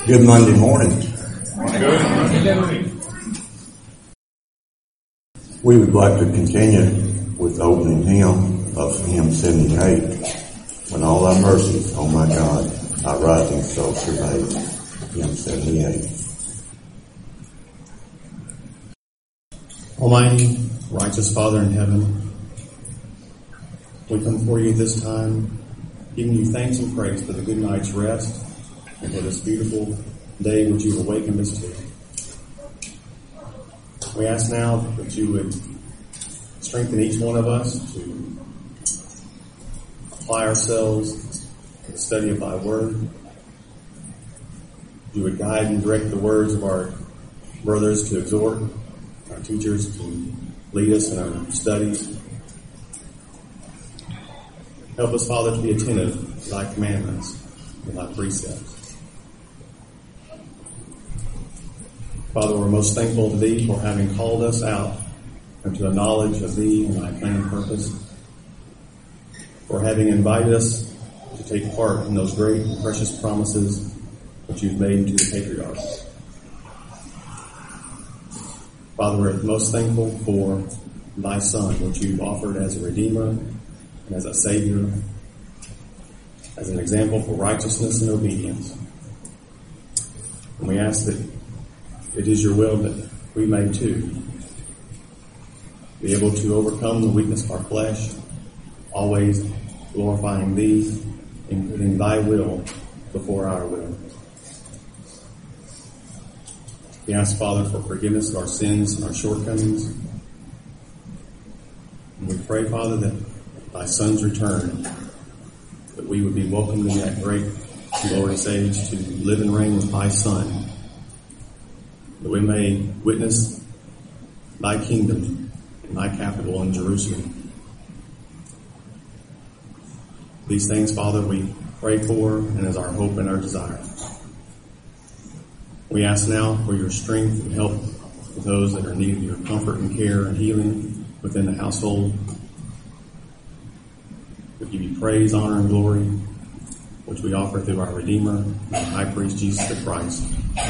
Good Monday morning. We would like to continue with the opening hymn of hymn 78. When all thy mercies, oh my God, thy rising soul surveys. Hymn 78. Almighty, righteous Father in heaven, we come before you this time, giving you thanks and praise for the good night's rest and for this beautiful day which you awakened us to. We ask now that you would strengthen each one of us to apply ourselves to the study of thy word. You would guide and direct the words of our brothers to exhort, our teachers to lead us in our studies. Help us, Father, to be attentive to thy commandments and thy precepts. Father, we're most thankful to thee for having called us out into a knowledge of thee and thy plan and purpose, for having invited us to take part in those great and precious promises which you've made to the patriarchs. Father, we're most thankful for thy Son, which you've offered as a Redeemer and as a Savior, as an example for righteousness and obedience. And we ask that it is your will that we may too be able to overcome the weakness of our flesh, always glorifying thee and putting thy will before our will. We ask, Father, for forgiveness of our sins and our shortcomings. And we pray, Father, that thy Son's return, that we would be welcomed in that great glorious age to live and reign with thy Son, that we may witness thy kingdom and thy capital in Jerusalem. These things, Father, we pray for and as our hope and our desire. We ask now for your strength and help with those that are in need of your comfort and care and healing within the household. We give you praise, honor, and glory, which we offer through our Redeemer and High Priest Jesus the Christ.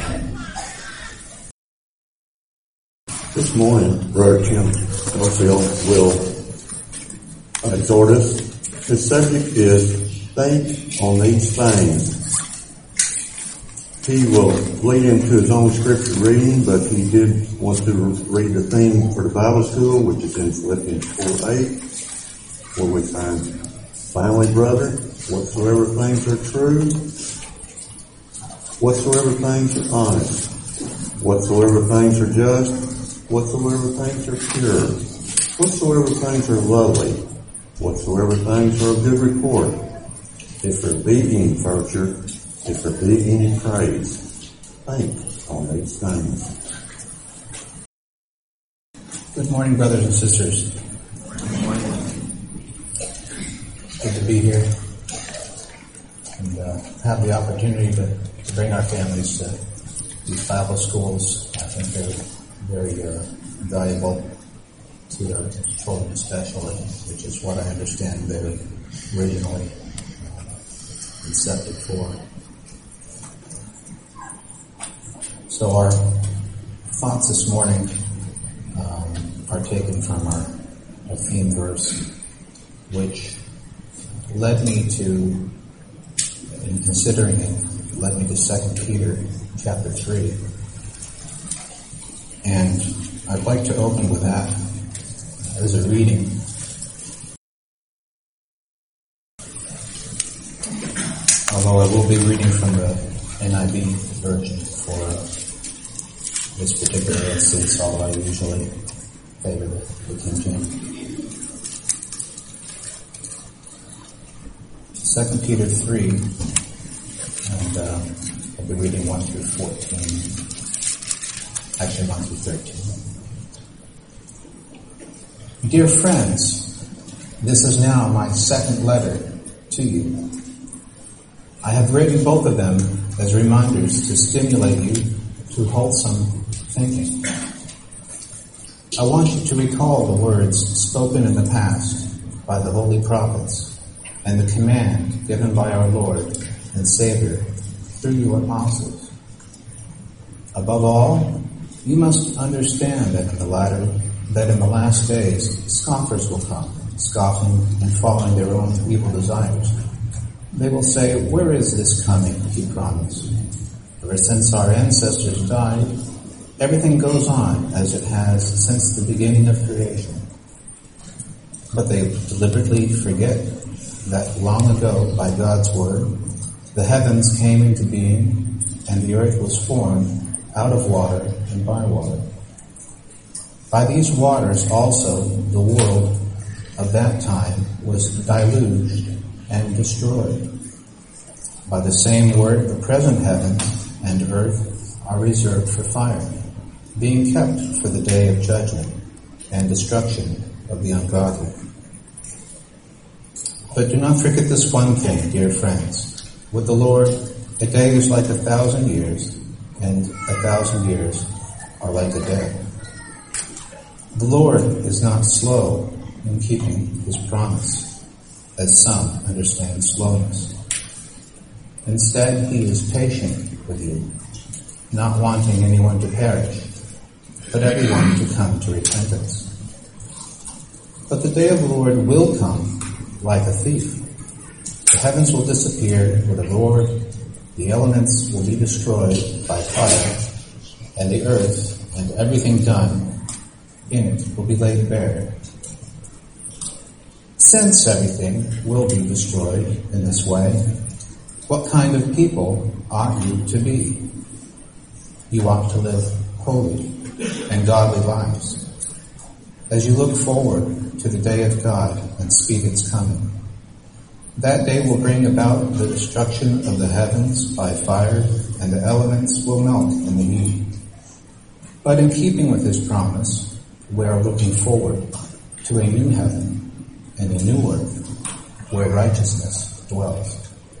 This morning, Brother Tim Warfield will exhort us. His subject is think on these things. He will lead into his own scripture reading, but he did want to read the theme for the Bible school, which is in Philippians 4:8, where we find, finally, brother, whatsoever things are true, whatsoever things are honest, whatsoever things are just, whatsoever things are pure, whatsoever things are lovely, whatsoever things are of good report, if there be any virtue, if there be any praise, think on these things. Good morning, brothers and sisters. Good morning. Good to be here and have the opportunity to bring our families to these Bible schools. I think they're very valuable to our children especially, which is what I understand they were originally incepted for. So our thoughts this morning are taken from our theme verse, which led me to, in considering it, led me to 2 Peter chapter 3. And I'd like to open with that as a reading. Although I will be reading from the NIV version for this particular instance, although I usually favor the King James. 2 Peter 3, and I'll be reading 1 through 14. Actually, 1 through 13. Dear friends, this is now my second letter to you. I have written both of them as reminders to stimulate you to wholesome thinking. I want you to recall the words spoken in the past by the holy prophets and the command given by our Lord and Savior through you apostles. Above all, you must understand that in the last days, scoffers will come, scoffing and following their own evil desires. They will say, "Where is this coming he promised? Ever since our ancestors died, everything goes on as it has since the beginning of creation." But they deliberately forget that long ago, by God's word, the heavens came into being and the earth was formed out of water and by water. By these waters also the world of that time was deluged and destroyed. By the same word, the present heavens and earth are reserved for fire, being kept for the day of judgment and destruction of the ungodly. But do not forget this one thing, dear friends. With the Lord, a day is like 1,000 years, and 1,000 years are like a day. The Lord is not slow in keeping his promise, as some understand slowness. Instead, he is patient with you, not wanting anyone to perish, but everyone to come to repentance. But the day of the Lord will come like a thief. The heavens will disappear with a roar, the elements will be destroyed by fire, and the earth and everything done in it will be laid bare. Since everything will be destroyed in this way, what kind of people ought you to be? You ought to live holy and godly lives, as you look forward to the day of God and speed its coming. That day will bring about the destruction of the heavens by fire, and the elements will melt in the heat. But in keeping with his promise, we are looking forward to a new heaven and a new earth where righteousness dwells.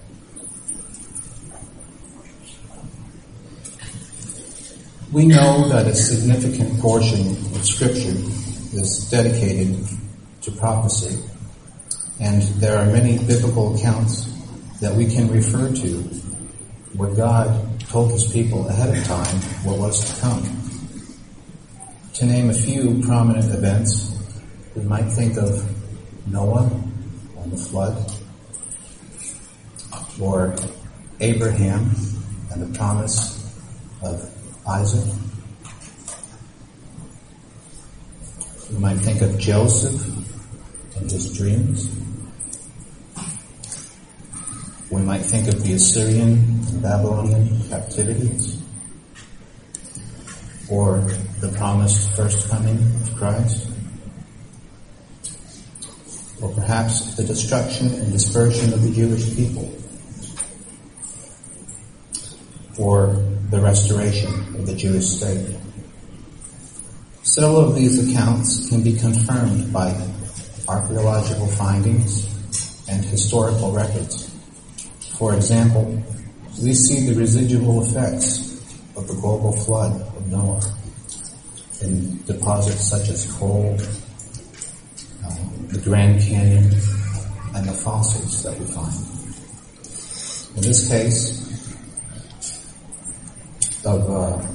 We know that a significant portion of Scripture is dedicated to prophecy, and there are many biblical accounts that we can refer to where God told his people ahead of time what was to come. To name a few prominent events, we might think of Noah and the flood, or Abraham and the promise of Isaac. We might think of Joseph and his dreams. We might think of the Assyrian and Babylonian captivities, or the promised first coming of Christ, or perhaps the destruction and dispersion of the Jewish people, or the restoration of the Jewish state. Several of these accounts can be confirmed by archaeological findings and historical records. For example, we see the residual effects of the global flood of Noah in deposits such as coal, the Grand Canyon, and the fossils that we find. In this case of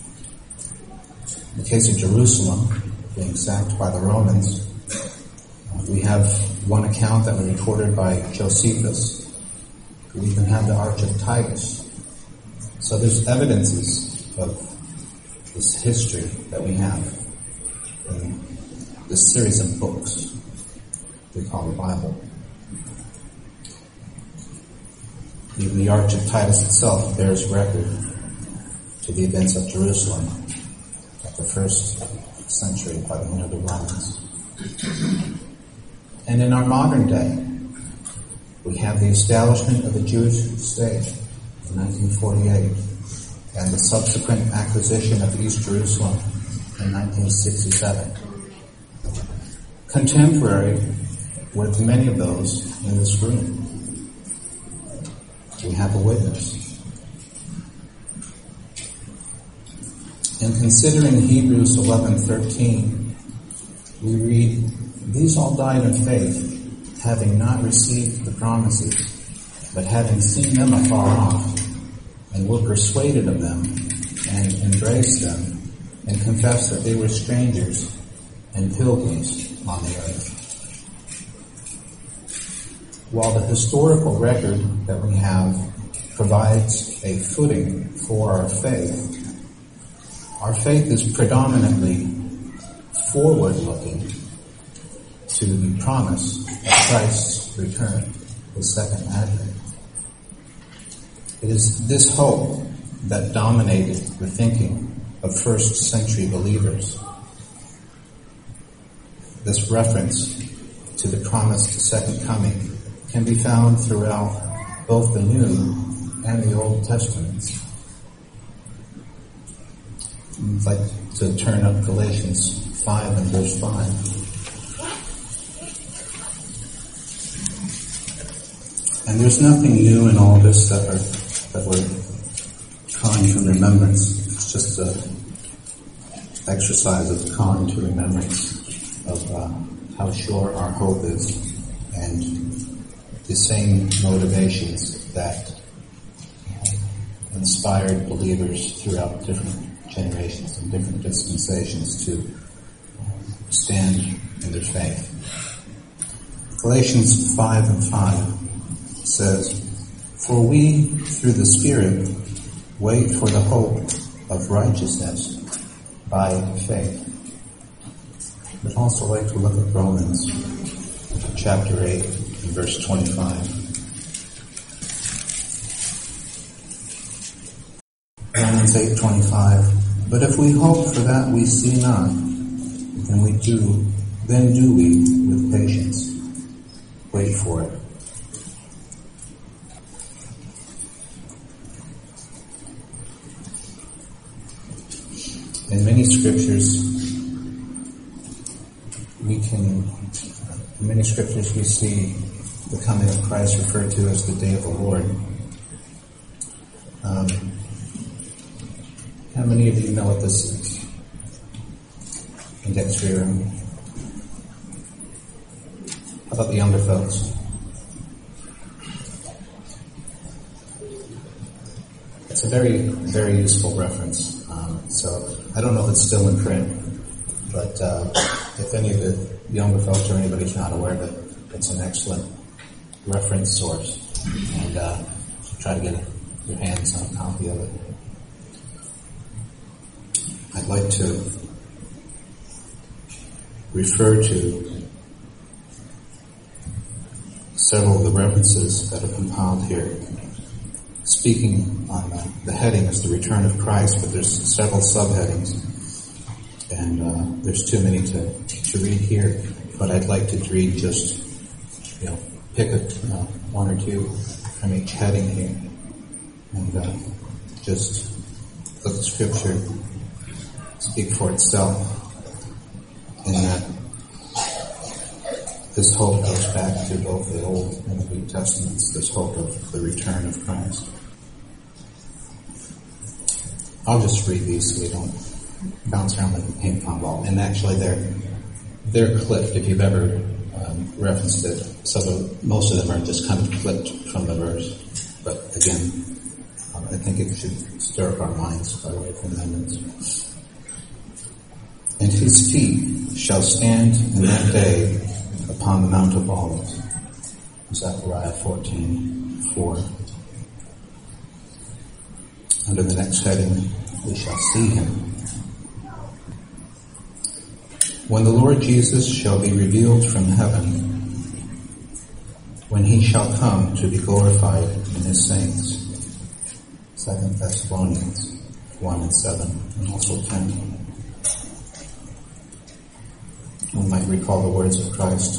Jerusalem being sacked by the Romans, we have one account that was recorded by Josephus. We even have the Arch of Titus. So there's evidences of this history that we have in this series of books we call the Bible. Even the Arch of Titus itself bears record to the events of Jerusalem at the first century by the hand of the Romans. And in our modern day, we have the establishment of the Jewish state in 1948 and the subsequent acquisition of East Jerusalem in 1967. Contemporary with many of those in this room, we have a witness. In considering Hebrews 11:13, we read, "These all died in faith, having not received the promises, but having seen them afar off, and were persuaded of them, and embraced them and confessed that they were strangers and pilgrims on the earth. While the historical record that we have provides a footing for our faith is predominantly forward-looking to the promise of Christ's return, his second advent. It is this hope that dominated the thinking of first century believers. This reference to the promised second coming can be found throughout both the New and the Old Testaments. I'd like to turn up Galatians 5 and verse 5. And there's nothing new in all this that we're calling to remembrance. It's just an exercise of calling to remembrance of how sure our hope is, and the same motivations that inspired believers throughout different generations and different dispensations to stand in their faith. Galatians 5 and 5 says, "For we, through the Spirit, wait for the hope of righteousness by faith." I'd also like to look at Romans chapter 8 and verse 25. Romans 8:25. "But if we hope for that we see not, then do we with patience wait for it." In many scriptures, we see the coming of Christ referred to as the day of the Lord. How many of you know what this is? Index rearing. How about the younger folks? It's a very, very useful reference. So I don't know if it's still in print, but if any of the younger folks or anybody's not aware of it, it's an excellent reference source, and try to get your hands on a copy of it. I'd like to refer to several of the references that are compiled here. Speaking on the heading is the return of Christ, but there's several subheadings, and there's too many to read here. But I'd like to read just, pick one or two from each heading here, and just let the Scripture speak for itself. In that, this hope goes back to both the Old and the New Testaments. This hope of the return of Christ. I'll just read these so we don't bounce around like a ping pong ball. And actually, they're clipped. If you've ever referenced it, most of them are just kind of clipped from the verse. But again, I think it should stir up our minds by way of remembrance. "And his feet shall stand in that day upon the Mount of Olives." Zechariah 14:4. Under the next heading, "We shall see him." "When the Lord Jesus shall be revealed from heaven, when he shall come to be glorified in his saints." 2 Thessalonians 1 and 7, and also 10. We might recall the words of Christ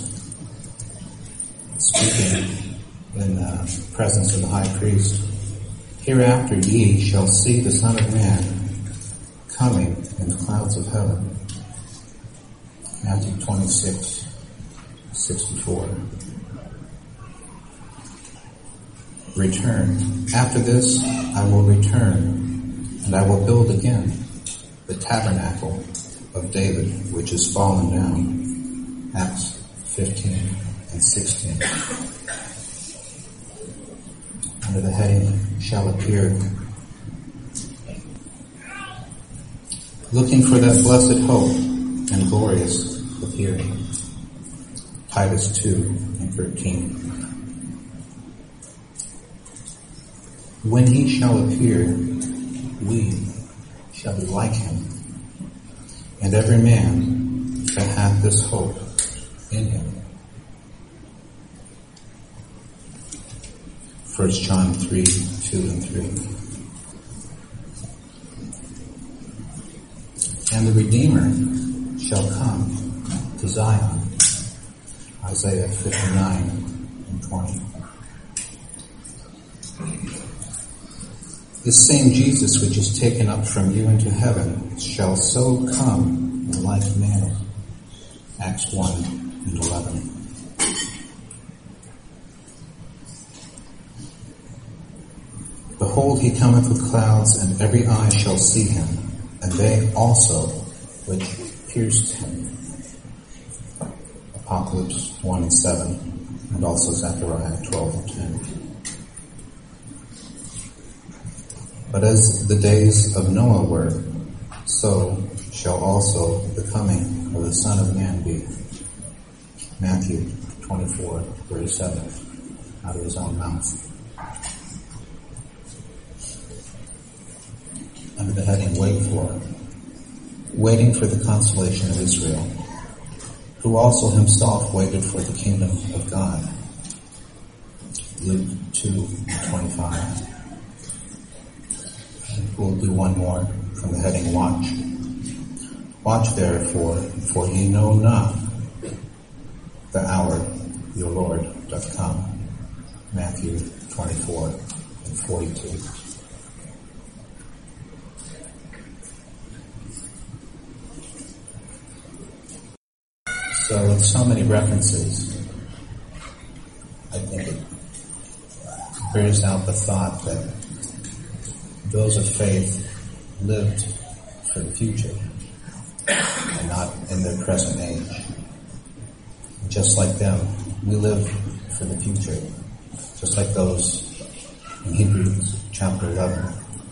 speaking in the presence of the high priest. "Hereafter ye shall see the Son of Man coming in the clouds of heaven." Matthew 26:64. "Return. After this I will return, and I will build again the tabernacle of David, which is fallen down." Acts 15 and 16. Under the heading, "Shall appear." looking for that blessed hope and glorious appearing. Titus 2:13. When he shall appear, we shall be like him, and every man that hath this hope in him. 1 John 3:2-3. And the Redeemer shall come to Zion. Isaiah 59:20. This same Jesus which is taken up from you into heaven shall so come in like manner. Acts 1:11. Behold, he cometh with clouds, and every eye shall see him, and they also which pierced him. Apocalypse 1:7, and also Zechariah 12:10. But as the days of Noah were, so shall also the coming of the Son of Man be. Matthew 24:37, out of his own mouth. Under the heading Wait For, waiting for the consolation of Israel, who also himself waited for the kingdom of God. Luke 2:25. We'll do one more from the heading Watch. Watch therefore, for ye know not the hour your Lord doth come. Matthew 24:42. So with so many references, I think it bears out the thought that those of faith lived for the future and not in their present age. Just like them, we live for the future, just like those in Hebrews chapter 11.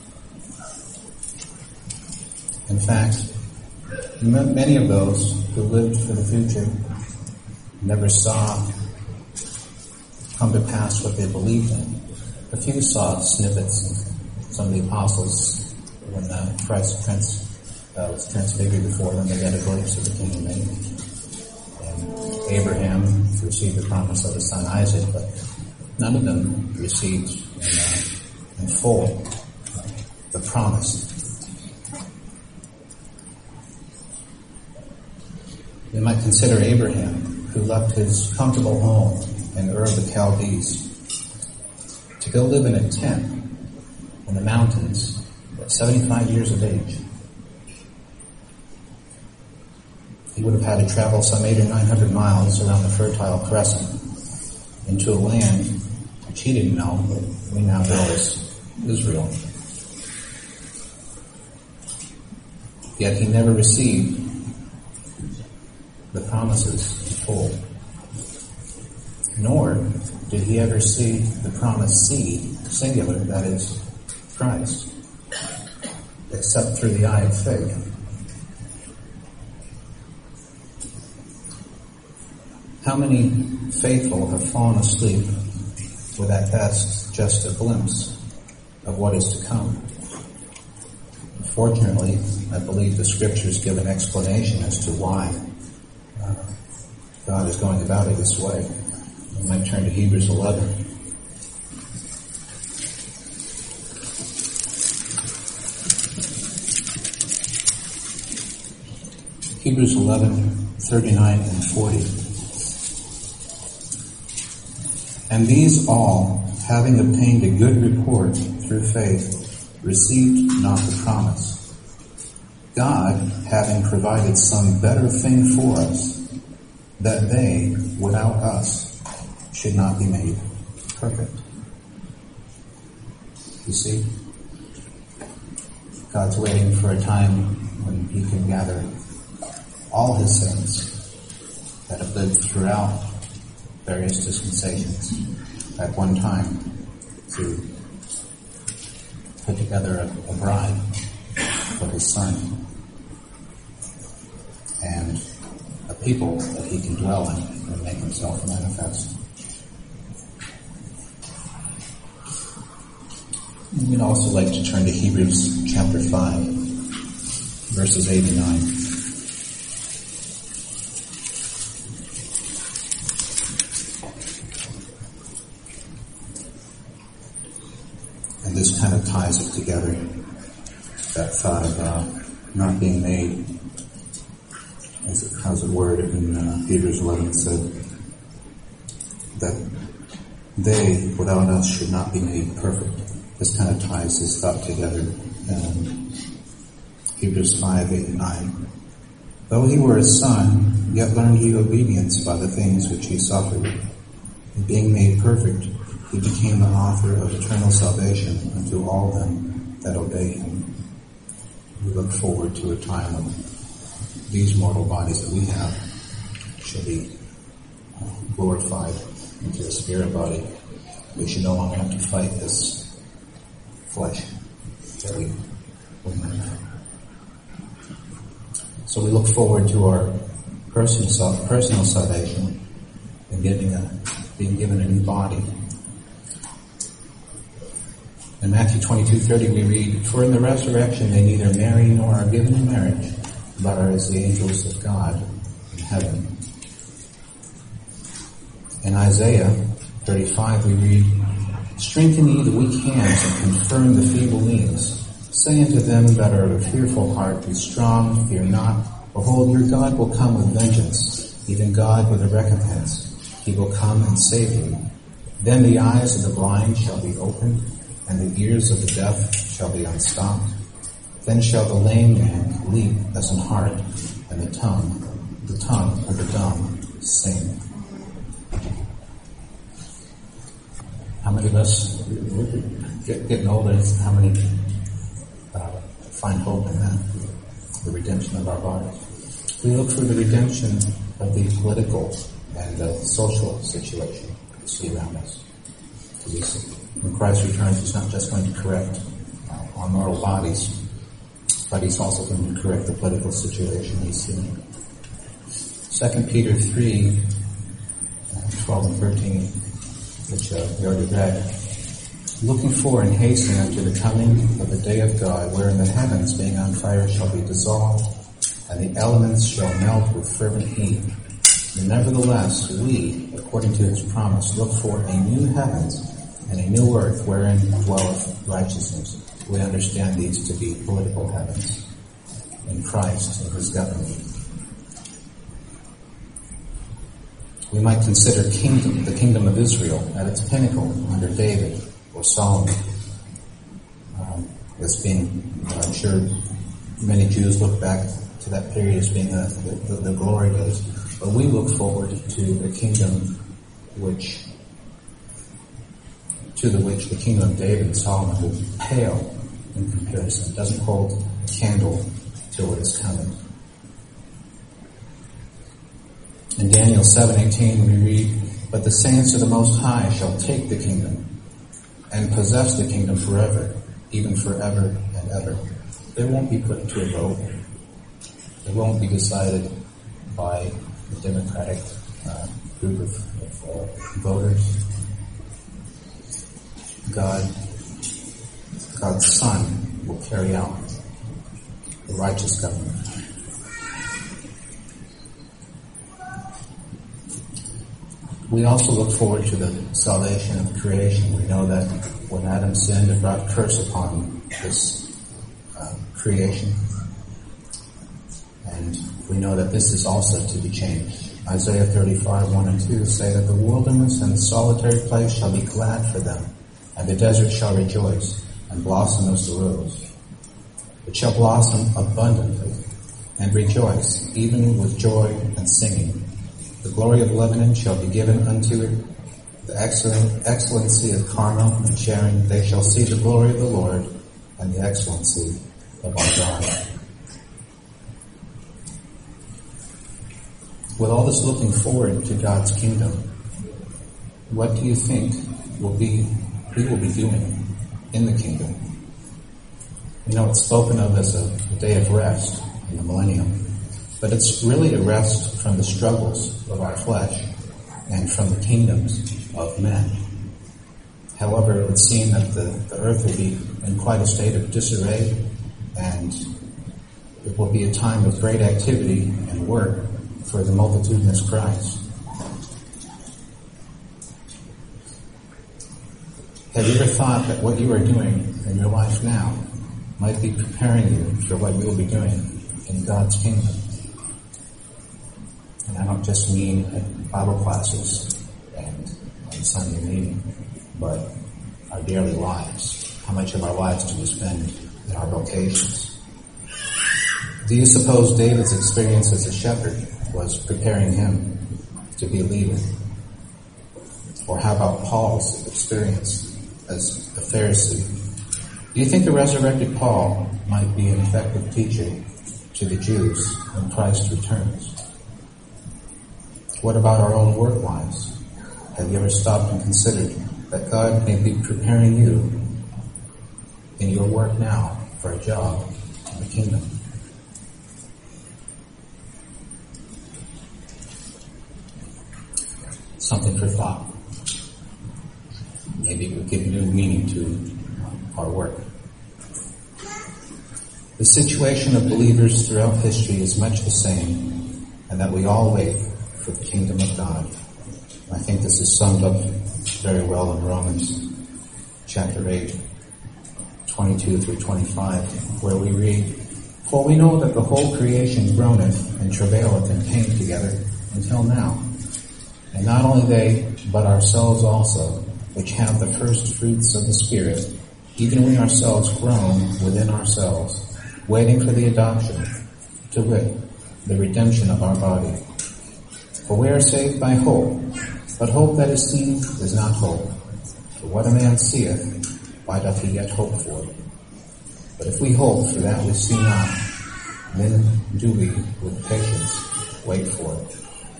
In fact, many of those who lived for the future never saw come to pass what they believed in. A few saw snippets. Some of the apostles, when Christ was transfigured before them, they got a glimpse of the kingdom age. And Abraham received the promise of his son Isaac, but none of them received in full the promise. We might consider Abraham, who left his comfortable home in Ur of the Chaldees to go live in a tent in the mountains at 75 years of age. He would have had to travel some 800 or 900 miles around the Fertile Crescent into a land which he didn't know, but we now know as Israel. Yet he never received the promises in full. Nor did he ever see the promised seed, singular, that is, Christ, except through the eye of faith. How many faithful have fallen asleep with at best just a glimpse of what is to come? Fortunately, I believe the scriptures give an explanation as to why God is going about it this way. We might turn to Hebrews 11. Hebrews 11:39 and 40. And these all, having obtained a good report through faith, received not the promise. God, having provided some better thing for us, that they, without us, should not be made perfect. You see, God's waiting for a time when he can gather all his saints that have lived throughout various dispensations at one time to put together a bride for his son. and a people that he can dwell in and make himself manifest. We'd also like to turn to Hebrews chapter 5, verses 8 and 9. And this kind of ties it together, that thought of not being made. How's the word in Hebrews 11 said that they, without us, should not be made perfect. This kind of ties this thought together. Hebrews 5, 8 and 9. Though he were a son, yet learned he obedience by the things which he suffered. And being made perfect, he became the author of eternal salvation unto all them that obey him. We look forward to a time when these mortal bodies that we have shall be glorified into a spirit body. We should no longer have to fight this flesh that we might have. So we look forward to our personal salvation and being given a new body. In Matthew 22:30 we read, "For in the resurrection they neither marry nor are given in marriage, but are as the angels of God in heaven." In Isaiah 35 we read, "Strengthen ye the weak hands and confirm the feeble knees. Say unto them that are of a fearful heart, Be strong, fear not. Behold, your God will come with vengeance, even God with a recompense. He will come and save you. Then the eyes of the blind shall be opened, and the ears of the deaf shall be unstopped. Then shall the lame man leap as an hart, and the tongue of the dumb sing." How many of us, getting older, how many find hope in that? The redemption of our bodies. We look for the redemption of the political and the social situation we see around us. When Christ returns, he's not just going to correct our mortal bodies, but he's also going to correct the political situation we see. 2 Peter 3, 12 and 13, which we already read. "Looking for and hastening unto the coming of the day of God, wherein the heavens, being on fire, shall be dissolved, and the elements shall melt with fervent heat. And nevertheless, we, according to his promise, look for a new heavens and a new earth wherein dwelleth righteousness." We understand these to be political heavens in Christ and his government. We might consider the kingdom of Israel at its pinnacle under David or Solomon. As being, I'm sure many Jews look back to that period as being the glory days. But we look forward to the kingdom to which the kingdom of David and Solomon will pale in comparison. It doesn't hold a candle to what is coming. In Daniel 7:18 we read, "But the saints of the Most High shall take the kingdom and possess the kingdom forever, even forever and ever." It won't be put to a vote. It won't be decided by a democratic group of voters. God's Son will carry out the righteous government. We also look forward to the salvation of creation. We know that when Adam sinned, it brought curse upon this creation. And we know that this is also to be changed. Isaiah 35, 1 and 2 say that the wilderness and the solitary place shall be glad for them, and the desert shall rejoice and blossom as the rose. It shall blossom abundantly and rejoice, even with joy and singing. The glory of Lebanon shall be given unto it, the excellency of Carmel and Sharon. They shall see the glory of the Lord and the excellency of our God. With all this looking forward to God's kingdom, what do you think we will be doing in the kingdom? You know, it's spoken of as a day of rest in the millennium. but it's really a rest from the struggles of our flesh and from the kingdoms of men. However, it would seem that the earth will be in quite a state of disarray, and it will be a time of great activity and work for the multitudinous Christ. Have you ever thought that what you are doing in your life now might be preparing you for what you will be doing in God's kingdom? And I don't just mean at Bible classes and on Sunday meeting, but our daily lives. How much of our lives do we spend in our vocations? Do you suppose David's experience as a shepherd was preparing him to be a leader? Or how about Paul's experience as a Pharisee? Do you think the resurrected Paul might be an effective teacher to the Jews when Christ returns? What about our own work lives? Have you ever stopped and considered that God may be preparing you in your work now for a job in the kingdom? Something for thought. Maybe it will give new meaning to our work. The situation of believers throughout history is much the same, and that we all wait for the kingdom of God. I think this is summed up very well in Romans chapter 8, 22 through 25, where we read, "For we know that the whole creation groaneth and travaileth in pain together until now. And not only they, but ourselves also, which have the first fruits of the Spirit, even we ourselves groan within ourselves, waiting for the adoption, to wit, the redemption of our body. For we are saved by hope, but hope that is seen is not hope. For what a man seeth, why doth he yet hope for? But if we hope for that we see not, then do we with patience wait for it."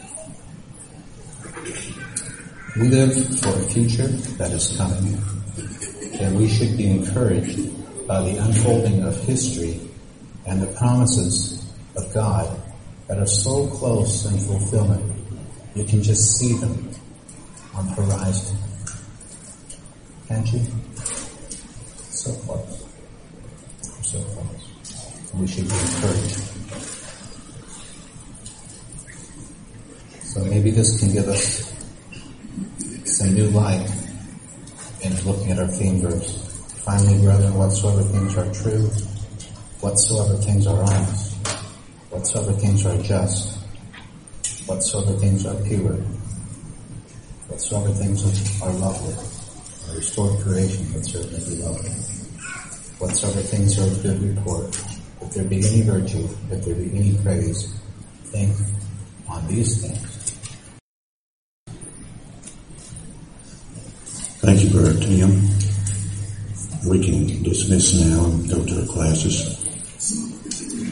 We live for a future that is coming, and we should be encouraged by the unfolding of history and the promises of God that are so close in fulfillment. You can just see them on the horizon. Can't you? So close. So close. We should be encouraged. So maybe this can give us some new light in looking at our theme verse. "Finally, brethren, whatsoever things are true, whatsoever things are honest, whatsoever things are just, whatsoever things are pure, whatsoever things are lovely." A restored creation would certainly be lovely. "Whatsoever things are of good report, if there be any virtue, if there be any praise, think on these things." Thank you, Brother Tim. We can dismiss now and go to the classes.